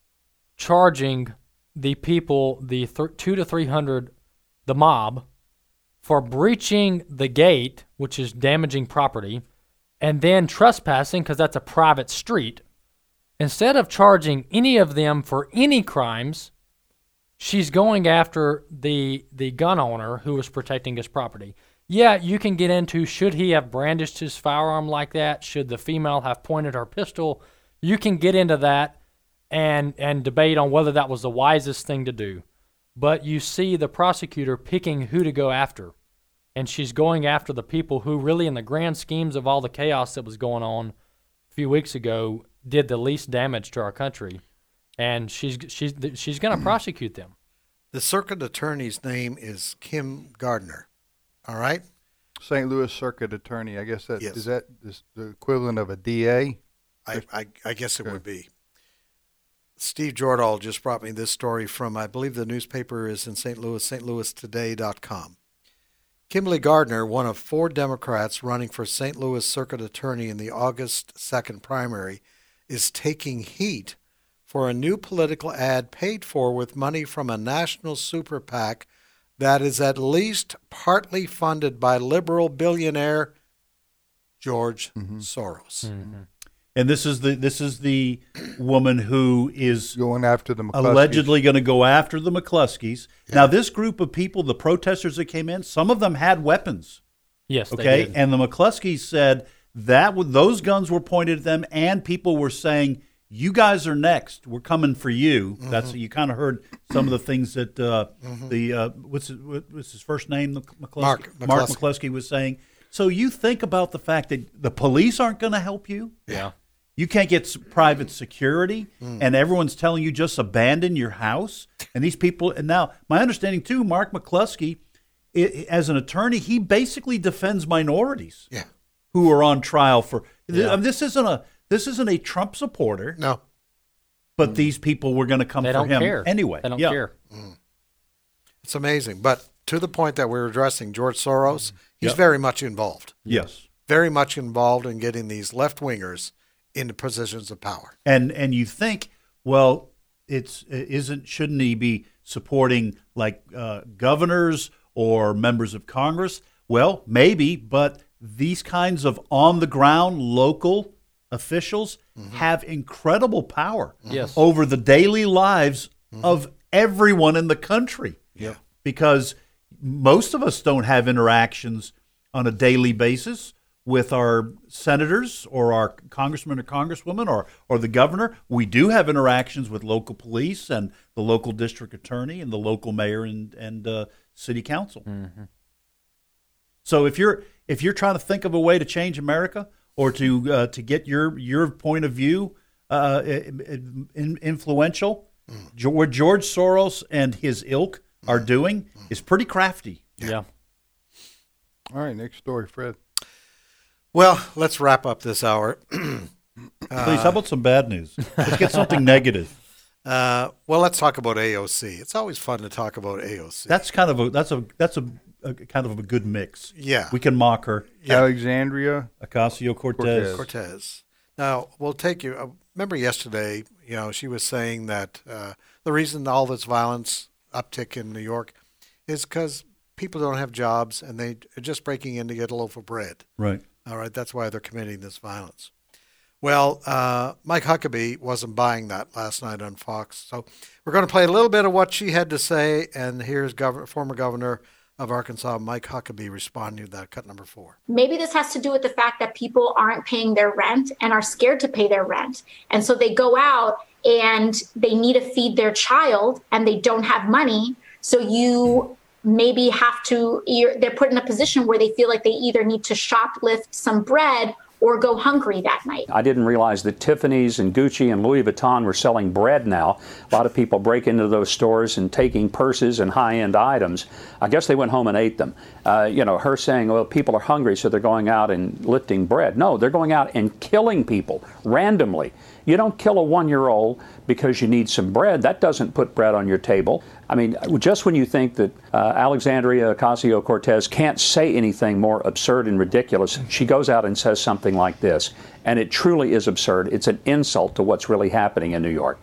S5: charging the people, the th- two to three hundred, the mob, for breaching the gate, which is damaging property, and then trespassing because that's a private street, instead of charging any of them for any crimes, she's going after the the gun owner who was protecting his property. Yeah, you can get into should he have brandished his firearm like that? Should the female have pointed her pistol? You can get into that and and debate on whether that was the wisest thing to do. But you see the prosecutor picking who to go after. And she's going after the people who really, in the grand schemes of all the chaos that was going on a few weeks ago, did the least damage to our country. And she's she's she's going to prosecute them.
S4: The circuit attorney's name is Kim Gardner. All right?
S2: Saint Louis Circuit Attorney. I guess that
S4: yes.
S2: is that is the equivalent of a D A?
S4: I, I, I guess it okay. would be. Steve Jordahl just brought me this story from, I believe the newspaper is in Saint Louis, S T Louis Today dot com. Kimberly Gardner, one of four Democrats running for Saint Louis Circuit Attorney in the August second primary, is taking heat for a new political ad paid for with money from a national super PAC that is at least partly funded by liberal billionaire George mm-hmm. Soros.
S2: Mm-hmm.
S3: And this is the this is the woman who is
S2: going after the McCluskeys.
S3: Allegedly going to go after the McCluskeys. Yeah. Now, this group of people, the protesters that came in, some of them had weapons.
S5: Yes,
S3: okay,
S5: they did.
S3: And the McCluskeys said that those guns were pointed at them, and people were saying, "You guys are next. We're coming for you." Mm-hmm. That's you kind of heard some of the things that uh, mm-hmm. the uh, what's his, what's his first name? McCluskey?
S4: Mark McCluskey.
S3: Mark McCluskey was saying. So you think about the fact that the police aren't going to help you.
S5: Yeah.
S3: You can't get private security,
S4: Mm.
S3: and everyone's telling you just abandon your house. And these people, and now my understanding too, Mark McCluskey, I, as an attorney, he basically defends minorities
S4: yeah.
S3: who are on trial for.
S5: Yeah.
S3: This isn't a this isn't a Trump supporter.
S4: No,
S3: but these people were going to come
S5: they
S3: for
S5: don't
S3: him
S5: care.
S3: anyway.
S5: They don't
S3: yeah.
S5: care.
S4: Mm. It's amazing, but to the point that we're addressing, George Soros, he's
S3: Yep.
S4: very much involved.
S3: Yes,
S4: very much involved in getting these left wingers into positions of power.
S3: And and you think, well, it's isn't shouldn't he be supporting like uh, governors or members of Congress? Well, maybe, but these kinds of on the ground local officials mm-hmm. have incredible power
S5: yes.
S3: over the daily lives mm-hmm. of everyone in the country.
S4: Yeah.
S3: Because most of us don't have interactions on a daily basis with our senators or our congressman or congresswoman or, or the governor. We do have interactions with local police and the local district attorney and the local mayor and, and uh, city council.
S5: Mm-hmm.
S3: So if you're if you're trying to think of a way to change America or to uh, to get your your point of view uh, in, influential, mm. what George Soros and his ilk are doing mm. is pretty crafty.
S5: Yeah. yeah.
S2: All right, next story, Fred.
S4: Well, let's wrap up this hour.
S3: Please, how about some bad news? Let's get something negative.
S4: Uh, well, let's talk about A O C. It's always fun to talk about A O C.
S3: That's kind of a that's a that's a, a kind of a good mix.
S4: Yeah,
S3: we can mock her.
S2: Yeah. Alexandria
S3: Ocasio-Cortez.
S4: Cortez. Now we'll take you. Uh, remember yesterday, you know, she was saying that uh, the reason all this violence uptick in New York is because people don't have jobs and they are just breaking in to get a loaf of bread.
S3: Right.
S4: All right. That's why they're committing this violence. Well, uh, Mike Huckabee wasn't buying that last night on Fox. So we're going to play a little bit of what she had to say. And here's Gov- former governor of Arkansas, Mike Huckabee, responding to that, cut number four.
S18: Maybe this has to do with the fact that people aren't paying their rent and are scared to pay their rent. And so they go out and they need to feed their child and they don't have money. So you maybe have to, you're, they're put in a position where they feel like they either need to shoplift some bread or go hungry that night.
S19: I didn't realize that Tiffany's and Gucci and Louis Vuitton were selling bread now. A lot of people break into those stores and taking purses and high-end items. I guess they went home and ate them. Uh, you know, her saying, well, people are hungry, so they're going out and lifting bread. No, they're going out and killing people randomly. You don't kill a one-year-old because you need some bread. That doesn't put bread on your table. I mean, just when you think that uh, Alexandria Ocasio-Cortez can't say anything more absurd and ridiculous, she goes out and says something like this. And it truly is absurd. It's an insult to what's really happening in New York.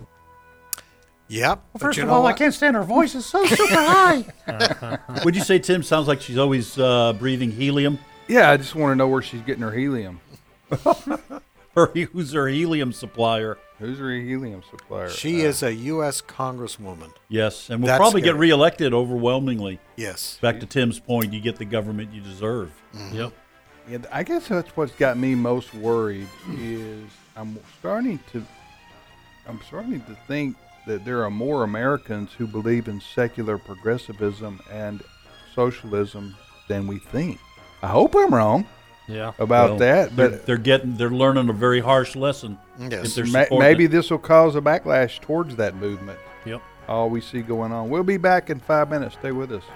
S4: Yep.
S3: Well, first of all, I can't stand her voice. It's so super high. Would you say, Tim, sounds like she's always uh, breathing helium?
S2: Yeah, I just want to know where she's getting her helium.
S3: Her, who's her helium supplier?
S2: Who's her helium supplier?
S4: She
S2: uh,
S4: is a U S congresswoman.
S3: Yes, and will
S4: That's
S3: probably
S4: scary.
S3: get reelected overwhelmingly.
S4: Yes.
S3: Back to Tim's point, you get the government you deserve.
S4: Mm-hmm.
S3: Yep.
S2: Yeah, I guess that's what's got me most worried is I'm starting to, I'm starting to think that there are more Americans who believe in secular progressivism and socialism than we think. I hope I'm wrong.
S5: Yeah.
S2: About
S3: well,
S2: that, but
S3: they're, they're getting they're learning a very harsh lesson.
S4: Yes.
S2: Ma- maybe this will cause a backlash towards that movement.
S3: Yep.
S2: All we see going on. We'll be back in five minutes. Stay with us.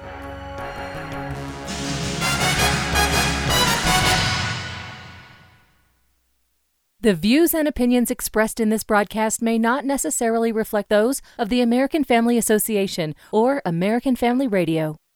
S20: The views and opinions expressed in this broadcast may not necessarily reflect those of the American Family Association or American Family Radio.